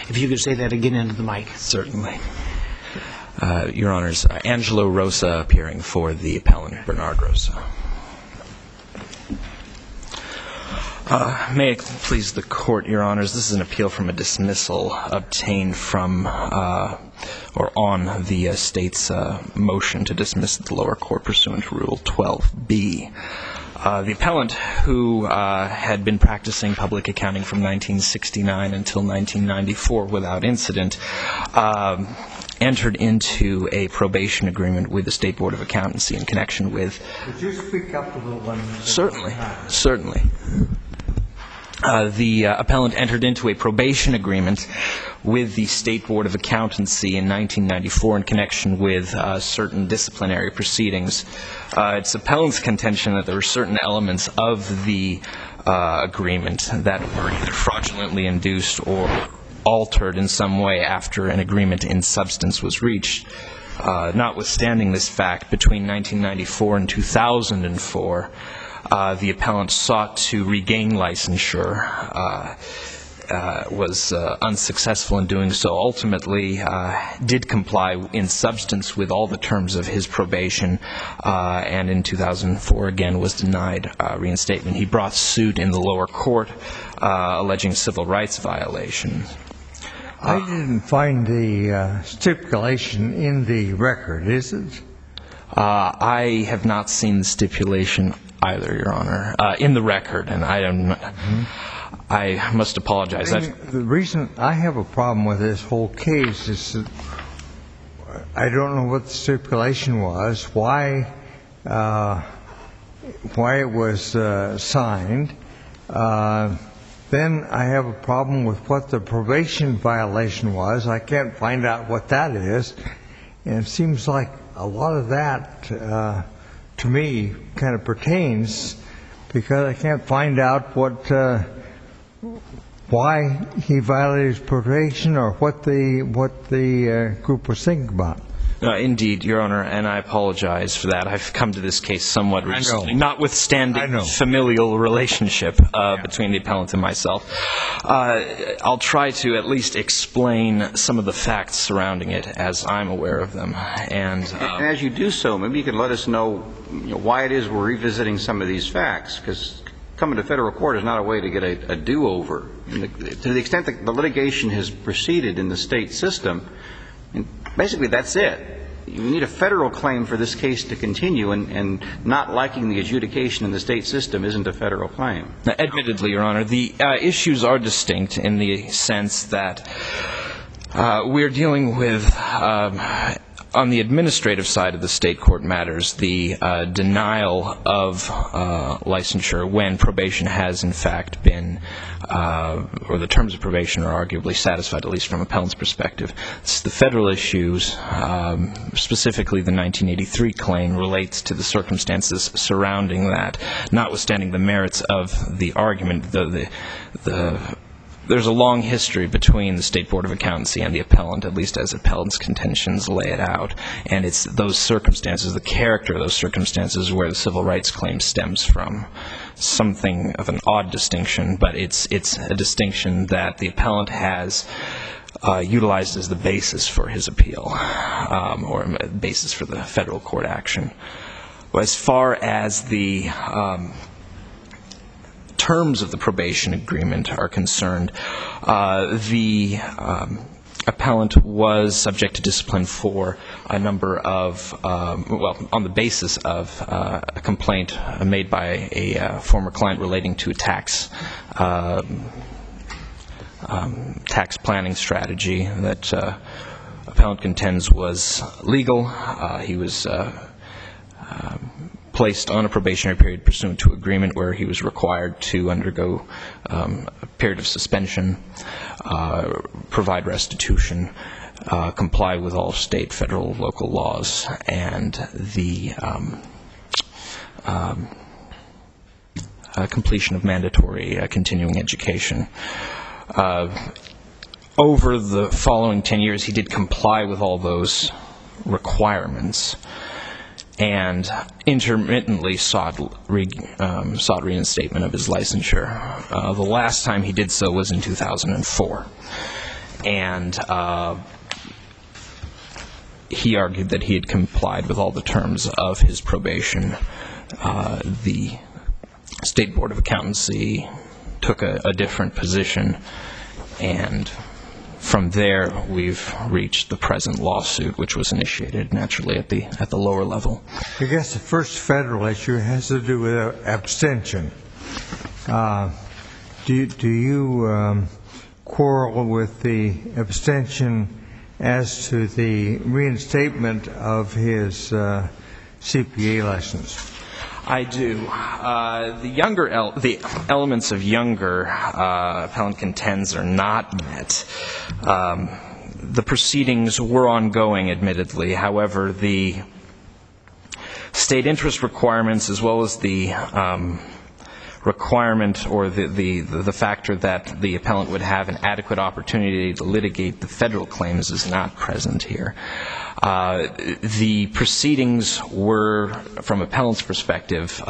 If you could say that again into the mic. Certainly. Your Honors, Angelo Rosa appearing for the appellant, Bernard Rosa. May it please the Court, Your Honors, this is an appeal from a dismissal obtained from or on the state's motion to dismiss the lower court pursuant to Rule 12b. The appellant, who had been practicing public accounting from 1969 until 1994 without incident, entered into a probation agreement with the State Board of Accountancy in connection with... Could you speak up a little bit? Certainly. The appellant entered into a probation agreement with the State Board of Accountancy in 1994 in connection with certain disciplinary proceedings. It's appellant's contention that there were certain elements of the agreement that were either fraudulently induced or altered in some way after an agreement in substance was reached. Notwithstanding this fact, between 1994 and 2004, the appellant sought to regain licensure, was unsuccessful in doing so, ultimately did comply in substance with all the terms of his probation, and in 2004 again was denied reinstatement. He brought suit in the lower court alleging civil rights violations. I didn't find the stipulation in the record, is it? I have not seen the stipulation either, Your Honor, in the record, and I must apologize. The reason I have a problem with this whole case is that I don't know what the stipulation was, why it was signed. Then I have a problem with what the probation violation was. I can't find out what that is. And it seems like a lot of that, to me, kind of pertains, because I can't find out why he violated his probation or what the group was thinking about. Indeed, Your Honor, and I apologize for that. I've come to this case somewhat recently, notwithstanding familial relationship between the appellant and myself. I'll try to at least explain some of the facts surrounding it as I'm aware of them. And as you do so, maybe you can let us know why it is we're revisiting some of these facts, because coming to federal court is not a way to get a do-over. To the extent that the litigation has proceeded in the state system, basically that's it. You need a federal claim for this case to continue, and not liking the adjudication in the state system isn't a federal claim. Admittedly, Your Honor, the issues are distinct in the sense that we're dealing with, on the administrative side of the state court matters, the denial of licensure when probation has in fact been, or the terms of probation are arguably satisfied, at least from appellant's perspective. The federal issues, specifically the 1983 claim, relates to the circumstances surrounding that. Notwithstanding the merits of the argument, there's a long history between the State Board of Accountancy and the appellant, at least as appellant's contentions lay it out. And it's those circumstances, the character of those circumstances, where the civil rights claim stems from. Something of an odd distinction, but it's a distinction that the appellant has utilized as the basis for his appeal, or basis for the federal court action. As far as the terms of the probation agreement are concerned, the appellant was subject to discipline for a number of, on the basis of a complaint made by a former client relating to a tax planning strategy that appellant contends was legal. He was placed on a probationary period pursuant to agreement where he was required to undergo a period of suspension, provide restitution, comply with all state, federal, local laws, and the completion of mandatory continuing education. Over the following 10 years, he did comply with all those requirements and intermittently sought reinstatement of his licensure. The last time he did so was in 2004. and he argued that he had complied with all the terms of his probation. The State Board of Accountancy took a different position, and from there we've reached the present lawsuit, which was initiated naturally at the lower level. I guess the first federal issue has to do with abstention. Do you quarrel with the abstention as to the reinstatement of his CPA license? I do. The elements of Younger, appellant contends, are not met. The proceedings were ongoing, admittedly. However, the state interest requirements, as well as the requirement or the factor that the appellant would have an adequate opportunity to litigate the federal claims, is not present here. The proceedings were, from appellant's perspective,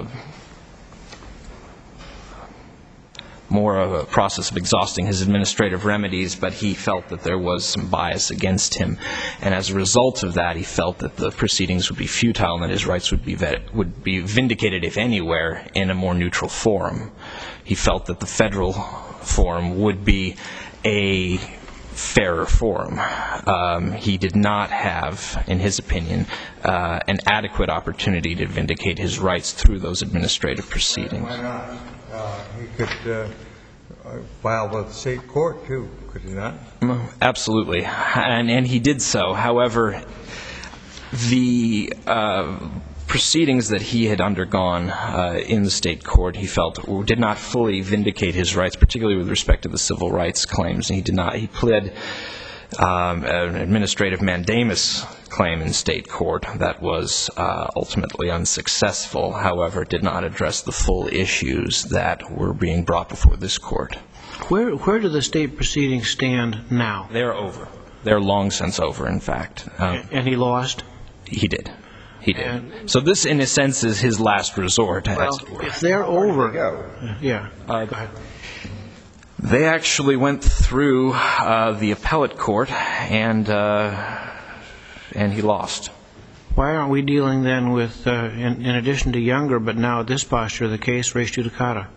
more of a process of exhausting his administrative remedies, but he felt that there was some bias against him, and as a result of that, he felt that the proceedings would be futile and that his rights would be vindicated, if anywhere, in a more neutral forum. He felt that the federal forum would be a fairer forum. He did not have, in his opinion, an adequate opportunity to vindicate his rights through those administrative proceedings. Why not? He could file with the state court, too, could he not? Absolutely, and he did so. However, the proceedings that he had undergone in the state court, he felt, did not fully vindicate his rights, particularly with respect to the civil rights claims. He pled an administrative mandamus claim in state court that was ultimately unsuccessful. However, it did not address the full issues that were being brought before this court. Where do the state proceedings stand now? They're over. They're long since over, in fact. And he lost? He did. He did. So this, in a sense, is his last resort. Well, if they're over, yeah. Go ahead. They actually went through the appellate court, and he lost. Why aren't we dealing then with, in addition to Younger, but now at this posture of the case, res judicata?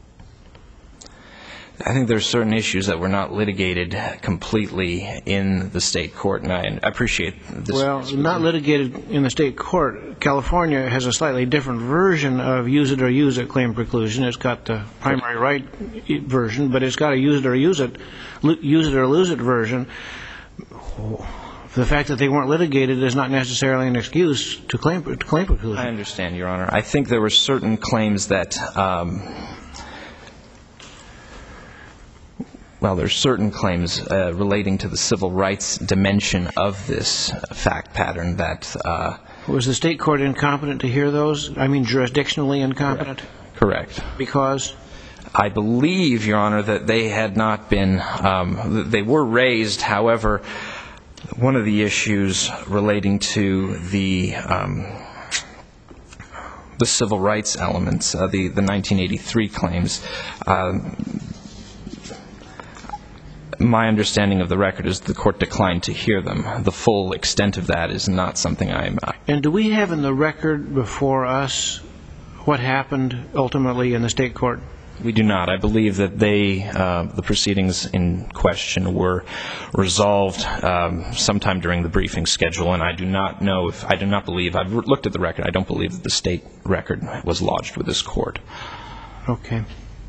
I think there are certain issues that were not litigated completely in the state court, and I appreciate this. Well, not litigated in the state court. California has a slightly different version of use it or use it claim preclusion. It's got the primary right version, but it's got a use it or lose it version. The fact that they weren't litigated is not necessarily an excuse to claim preclusion. I understand, Your Honor. I think there were certain claims that there's certain claims relating to the civil rights dimension of this fact pattern that... Was the state court incompetent to hear those? I mean, jurisdictionally incompetent? Correct. Because? I believe, Your Honor, that they had not been... they were raised. However, one of the issues relating to the civil rights elements, the 1983 claims... my understanding of the record is the court declined to hear them. The full extent of that is not something I'm... And do we have in the record before us what happened ultimately in the state court? We do not. I believe that the proceedings in question were resolved sometime during the briefing schedule, and I do not believe, I've looked at the record, I don't believe that the state record was lodged with this court. Okay.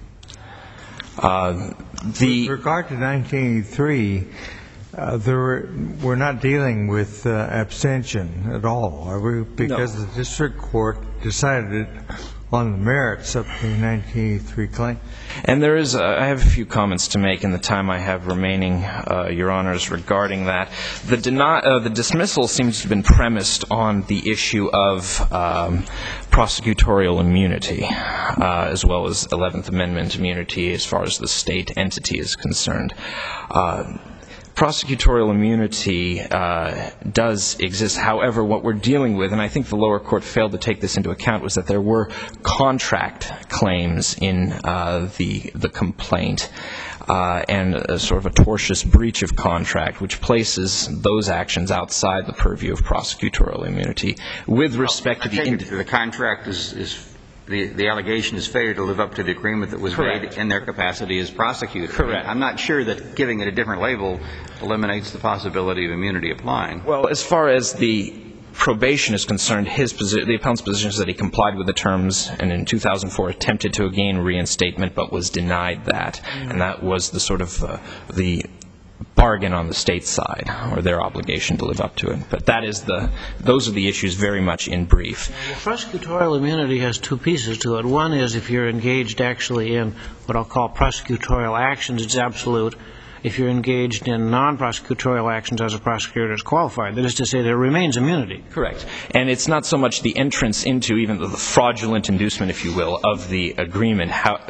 With regard to 1983, we're not dealing with abstention at all, are we? Because the district court decided on the merits of the 1983 claim. And there is, I have a few comments to make in the time I have remaining, Your Honors, regarding that. The dismissal seems to have been premised on the issue of prosecutorial immunity, as well as 11th Amendment immunity as far as the state entity is concerned. Prosecutorial immunity does exist. However, what we're dealing with, and I think the lower court failed to take this into account, was that there were contract claims in the complaint. and a sort of a tortious breach of contract, which places those actions outside the purview of prosecutorial immunity. With respect to the contract is the allegation is failure to live up to the agreement that was made in their capacity as prosecutor. Correct. I'm not sure that giving it a different label eliminates the possibility of immunity applying. Well, as far as the probation is concerned, the appellant's position is that he complied with the terms and in 2004 attempted to gain reinstatement but was denied that. And that was the sort of the bargain on the state side, or their obligation to live up to it. But those are the issues very much in brief. Prosecutorial immunity has two pieces to it. One is if you're engaged actually in what I'll call prosecutorial actions, it's absolute. If you're engaged in non-prosecutorial actions as a prosecutor, it's qualified. That is to say, there remains immunity. Correct. And it's not so much the entrance into even the fraudulent inducement, if you will, of the agreement.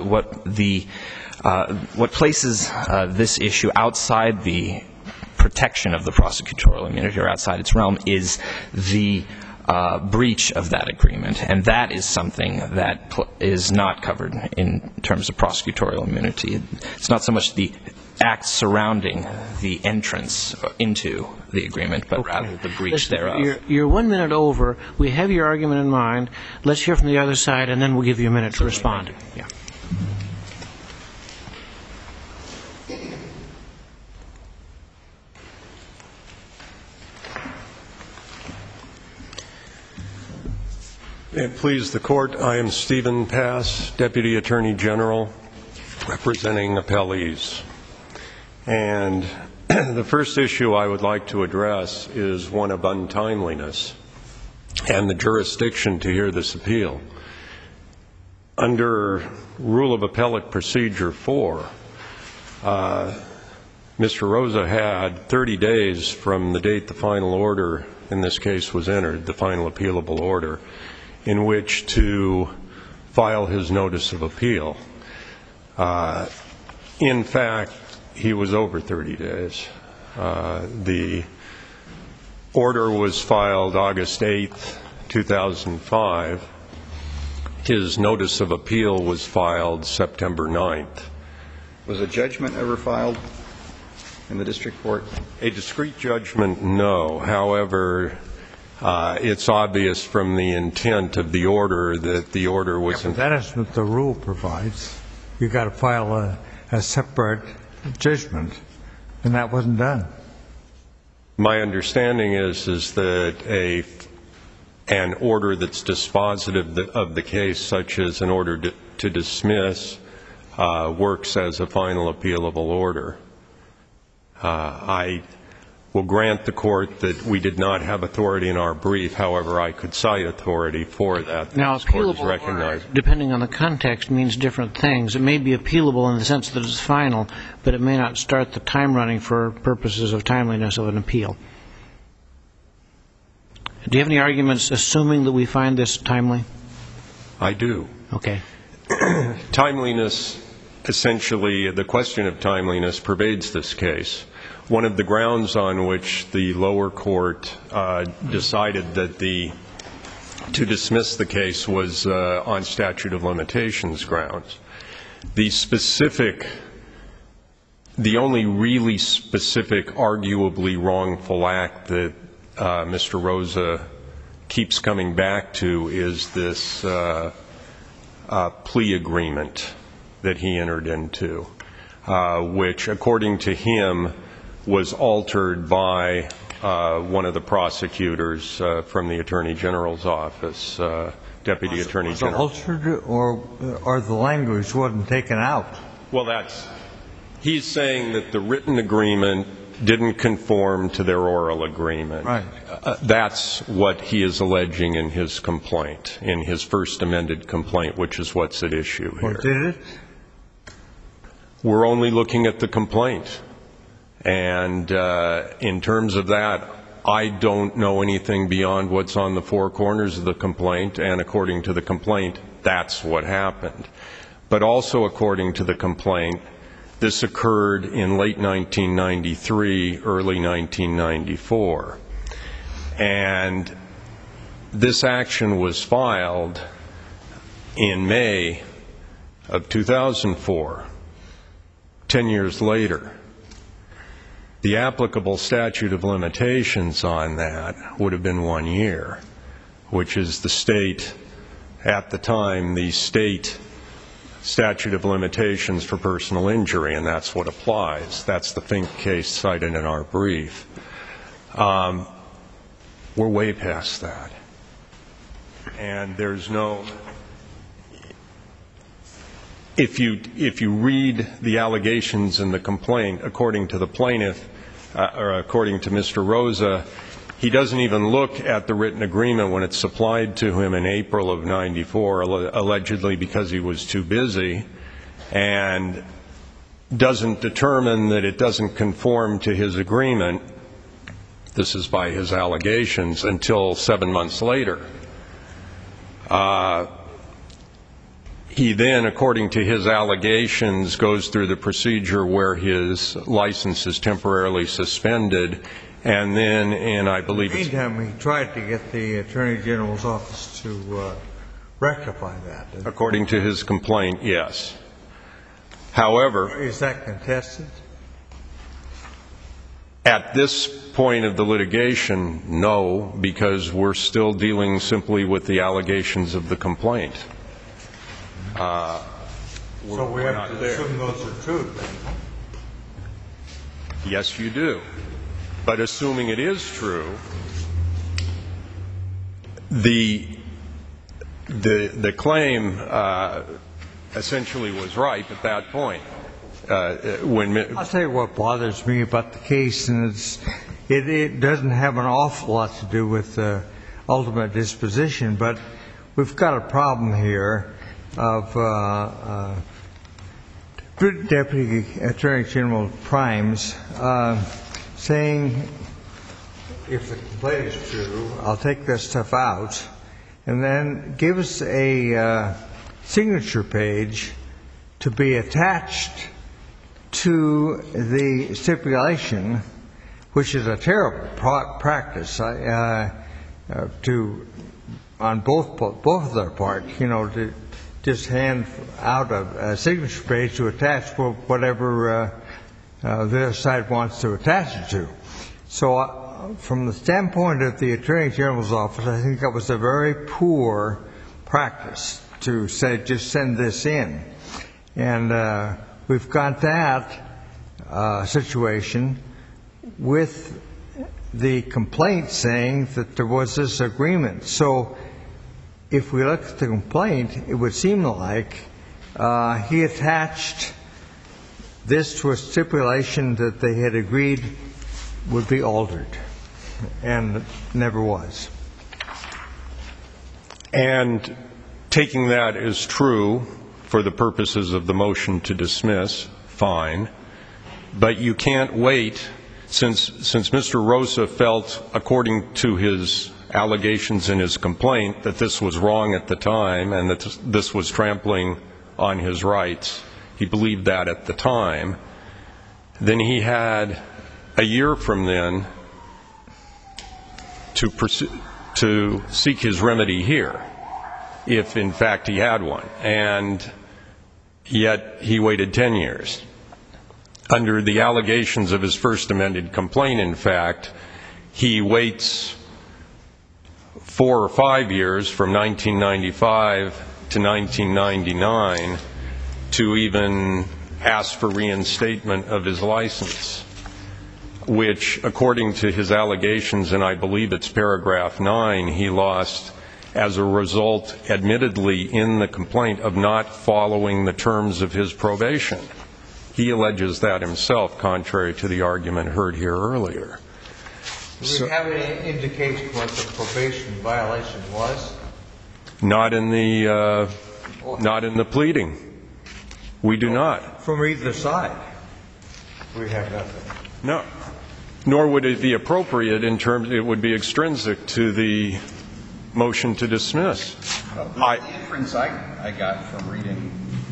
What places this issue outside the protection of the prosecutorial immunity, or outside its realm, is the breach of that agreement. And that is something that is not covered in terms of prosecutorial immunity. It's not so much the acts surrounding the entrance into the agreement, but rather the breach thereof. You're 1 minute over. We have your argument in mind. Let's hear from the other side, and then we'll give you a minute to respond. Yeah. May it please the Court, I am Stephen Pass, Deputy Attorney General, representing appellees. And the first issue I would like to address is one of untimeliness and the jurisdiction to hear this appeal. Under Rule of Appellate Procedure 4, Mr. Rosa had 30 days from the date the final order in this case was entered, the final appealable order, in which to file his notice of appeal. In fact, he was over 30 days. The order was filed August 8th, 2005. His notice of appeal was filed September 9th. Was a judgment ever filed in the district court? A discrete judgment, no. However, it's obvious from the intent of the order that the order was... Yeah, but that is what the rule provides. You've got to file a separate judgment, and that wasn't done. My understanding is that an order that's dispositive of the case, such as an order to dismiss, works as a final appealable order. I will grant the Court that we did not have authority in our brief. However, I could cite authority for that. Now, appealable order, depending on the context, means different things. It may be appealable in the sense that it's final, but it may not start the time running for purposes of timeliness of an appeal. Do you have any arguments assuming that we find this timely? I do. Okay. Timeliness, essentially, the question of timeliness pervades this case. One of the grounds on which the lower court decided that to dismiss the case was on statute of limitations grounds. The only really specific, arguably wrongful act that Mr. Rosa keeps coming back to is this plea agreement that he entered into, which, according to him, was altered by one of the prosecutors from the Attorney General's office, Deputy Attorney General. Was it altered, or the language wasn't taken out? Well, he's saying that the written agreement didn't conform to their oral agreement. Right. That's what he is alleging in his complaint, in his first amended complaint, which is what's at issue here. Or did it? We're only looking at the complaint. And in terms of that, I don't know anything beyond what's on the four corners of the complaint, and according to the complaint, that's what happened. But also according to the complaint, this occurred in late 1993, early 1994. And this action was filed in May of 2004. 10 years later. The applicable statute of limitations on that would have been 1 year, which is the state, at the time, the state statute of limitations for personal injury, and that's what applies. That's the Fink case cited in our brief. We're way past that. And there's no... If you read the allegations in the complaint, according to the plaintiff, or according to Mr. Rosa, he doesn't even look at the written agreement when it's supplied to him in April of '94, allegedly because he was too busy, and doesn't determine that it doesn't conform to his agreement. This is by his allegations, until 7 months later. He then, according to his allegations, goes through the procedure where his license is temporarily suspended, and then, and I believe... In the meantime, he tried to get the Attorney General's office to rectify that. According to his complaint, yes. However... Is that contested? At this point of the litigation, no, because we're still dealing simply with the allegations of the complaint. So we have to assume those are true, then? Yes, you do. But assuming it is true, the claim essentially was ripe at that point. I'll tell you what bothers me about the case, and it doesn't have an awful lot to do with ultimate disposition, but we've got a problem here of Deputy Attorney General Primes saying, if the complaint is true, I'll take this stuff out, and then give us a signature page to be attached to the stipulation, which is a terrible practice on both of their part, to just hand out a signature page to attach for whatever the other side wants to attach it to. So from the standpoint of the Attorney General's office, I think that was a very poor practice to say, just send this in. And we've got that situation with the complaint saying that there was this agreement. So if we look at the complaint, it would seem like he attached this to a stipulation that they had agreed would be altered, and it never was. And taking that as true for the purposes of the motion to dismiss, fine. But you can't wait, since Mr. Rosa felt, according to his allegations in his complaint, that this was wrong at the time and that this was trampling on his rights. He believed that at the time. Then he had a year from then to seek his remedy here, if in fact he had one. And yet he waited 10 years. Under the allegations of his first amended complaint, in fact, he waits 4 or 5 years from 1995 to 1999 to even ask for reinstatement of his license, which, according to his allegations, and I believe it's paragraph 9, he lost as a result, admittedly in the complaint, of not following the terms of his probation. He alleges that himself, contrary to the argument heard here earlier. Do we have any indication what the probation violation was? Not in the pleading. We do not. From either side, we have nothing. No. Nor would it be appropriate in terms, it would be extrinsic to the motion to dismiss. The inference I got from reading,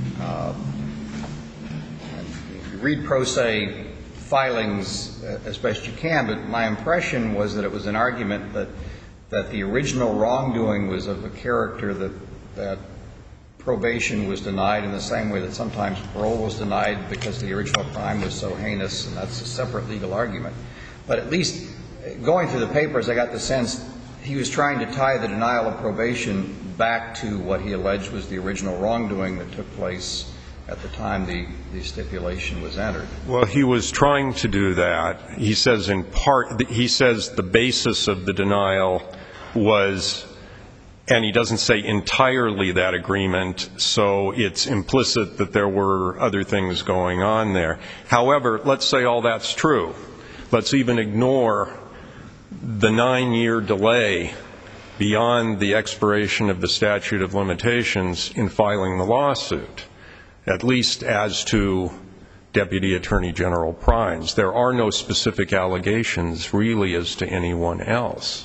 you read pro se filings as best you can, but my impression was that it was an argument that the original wrongdoing was of a character that probation was denied in the same way that sometimes parole was denied because the original crime was so heinous, and that's a separate legal argument. But at least going through the papers, I got the sense he was trying to tie the denial of probation back to what he alleged was the original wrongdoing that took place at the time the stipulation was entered. Well, he was trying to do that. He says in part, he says the basis of the denial was, and he doesn't say entirely that agreement, so it's implicit that there were other things going on there. However, let's say all that's true. Let's even ignore the 9-year delay beyond the expiration of the statute of limitations in filing the lawsuit, at least as to Deputy Attorney General Primes. There are no specific allegations really as to anyone else.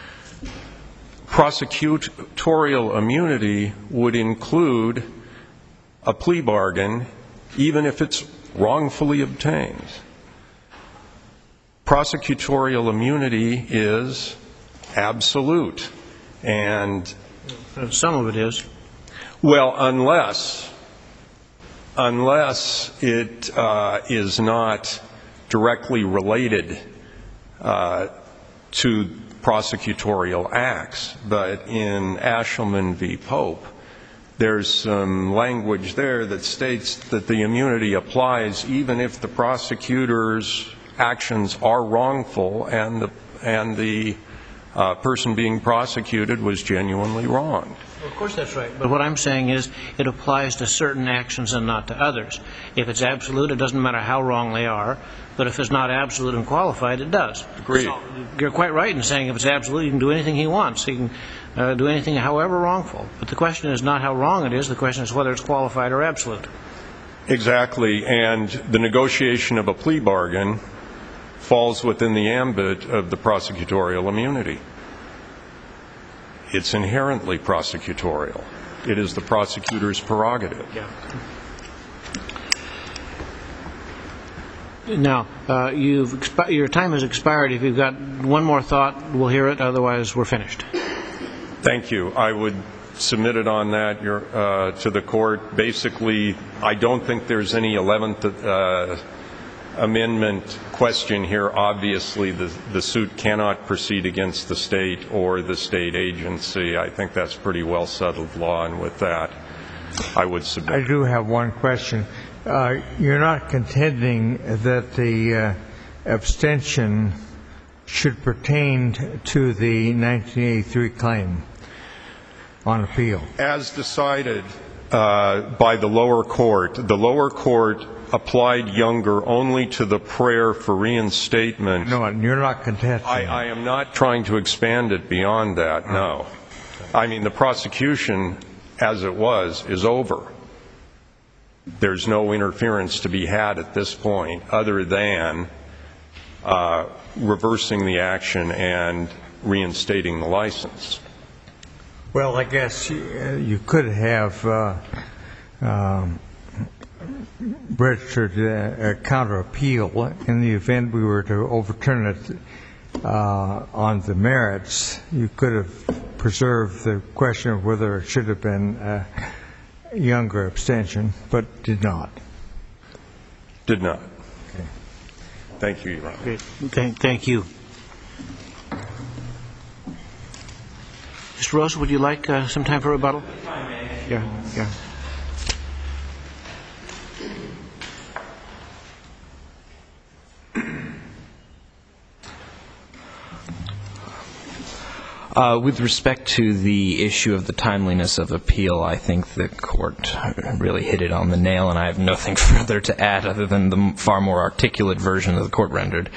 Prosecutorial immunity would include a plea bargain, even if it's wrongfully obtained. Prosecutorial immunity is absolute, and some of it is. Well, unless it is not directly related to prosecutorial acts. But in Ashelman v. Pope, there's some language there that states that the immunity applies even if the prosecutor's actions are wrongful and the person being prosecuted was genuinely wrong. Of course that's right. But what I'm saying is it applies to certain actions and not to others. If it's absolute, it doesn't matter how wrong they are. But if it's not absolute and qualified, it does. Agreed. So you're quite right in saying if it's absolute, he can do anything he wants. He can do anything however wrongful. But the question is not how wrong it is. The question is whether it's qualified or absolute. Exactly. And the negotiation of a plea bargain falls within the ambit of the prosecutorial immunity. It's inherently prosecutorial. It is the prosecutor's prerogative. Yeah. Now, your time has expired. If you've got one more thought, we'll hear it. Otherwise, we're finished. Thank you. I would submit it on that to the court. Basically, I don't think there's any 11th Amendment question here. Obviously, the suit cannot proceed against the state or the state agency. I think that's pretty well settled law, and with that, I would submit. I do have one question. You're not contending that the abstention should pertain to the 1983 claim on appeal? As decided by the lower court applied Younger only to the prayer for reinstatement. No, you're not contesting. I am not trying to expand it beyond that, no. I mean, the prosecution, as it was, is over. There's no interference to be had at this point other than reversing the action and reinstating the license. Well, I guess you could have registered a counter appeal in the event we were to overturn it on the merits. You could have preserved the question of whether it should have been a Younger abstention, but did not. Did not. Okay. Thank you, Your Honor. Okay. Thank you. Mr. Rose, would you like some time for rebuttal? Yeah. With respect to the issue of the timeliness of appeal, I think the court really hit it on the nail, and I have nothing further to add other than the far more articulate version that the court rendered.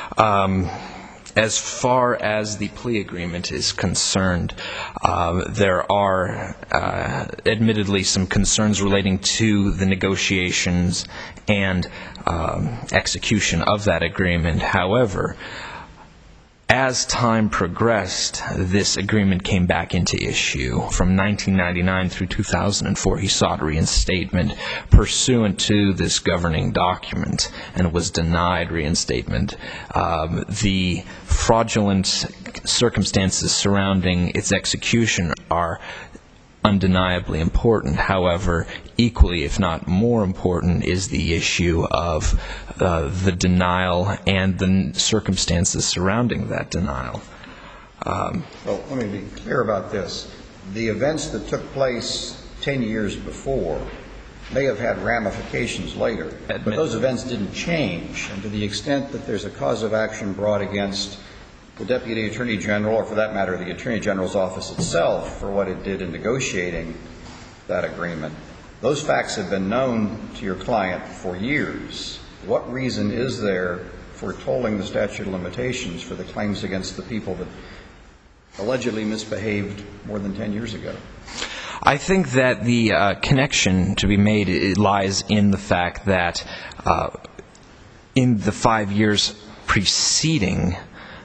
As far as the plea agreement is concerned, there are admittedly some concerns relating to the negotiations and execution of that agreement. However, as time progressed, this agreement came back into issue. From 1999 through 2004, he sought reinstatement pursuant to this governing document and was denied reinstatement. The fraudulent circumstances surrounding its execution are undeniably important. However, equally, if not more important, is the issue of the denial and the circumstances surrounding that denial. Well, let me be clear about this. The events that took place 10 years before may have had ramifications later, but those events didn't change. And to the extent that there's a cause of action brought against the Deputy Attorney General, or for that matter, the Attorney General's office itself, for what it did in negotiating that agreement, those facts have been known to your client for years. What reason is there for tolling the statute of limitations for the claims against the people that allegedly misbehaved more than 10 years ago? I think that the connection to be made lies in the fact that in the 5 years preceding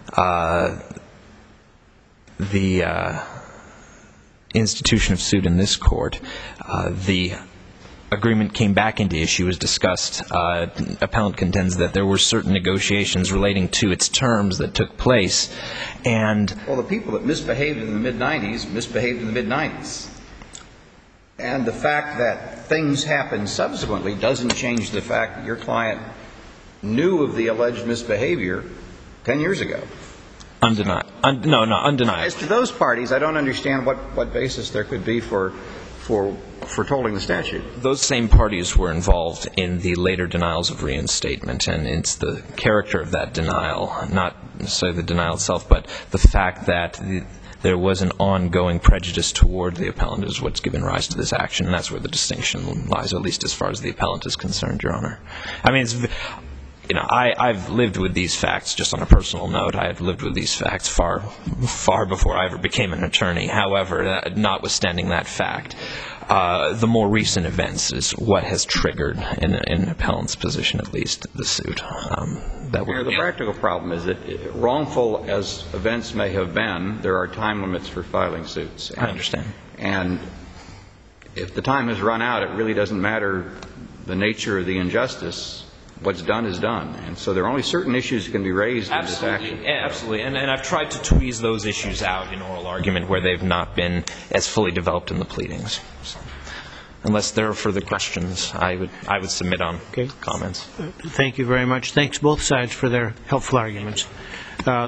the institution of suit in this court, the agreement came back into issue as discussed. Appellant contends that there were certain negotiations relating to its terms that took place. And well, the people that misbehaved in the mid-'90s misbehaved in the mid-'90s. And the fact that things happened subsequently doesn't change the fact that your client knew of the alleged misbehavior 10 years ago. undeniable. As to those parties, I don't understand what basis there could be for tolling the statute. Those same parties were involved in the later denials of reinstatement, and it's the character of that denial, not necessarily the denial itself, but the fact that there was an ongoing prejudice toward the appellant is what's given rise to this action, and that's where the distinction lies, at least as far as the appellant is concerned, Your Honor. I mean, I've lived with these facts, just on a personal note. I have lived with these facts far before I ever became an attorney. However, notwithstanding that fact, the more recent events is what has triggered, in an appellant's position at least, the suit. The practical problem is that, wrongful as events may have been, there are time limits for filing suits. I understand. And if the time has run out, it really doesn't matter the nature of the injustice. What's done is done. And so there are only certain issues that can be raised in this action. Absolutely. And I've tried to tweeze those issues out in oral argument where they've not been as fully developed in the pleadings. So, unless there are further questions, I would submit on comments. Thank you very much. Thanks both sides for their helpful arguments.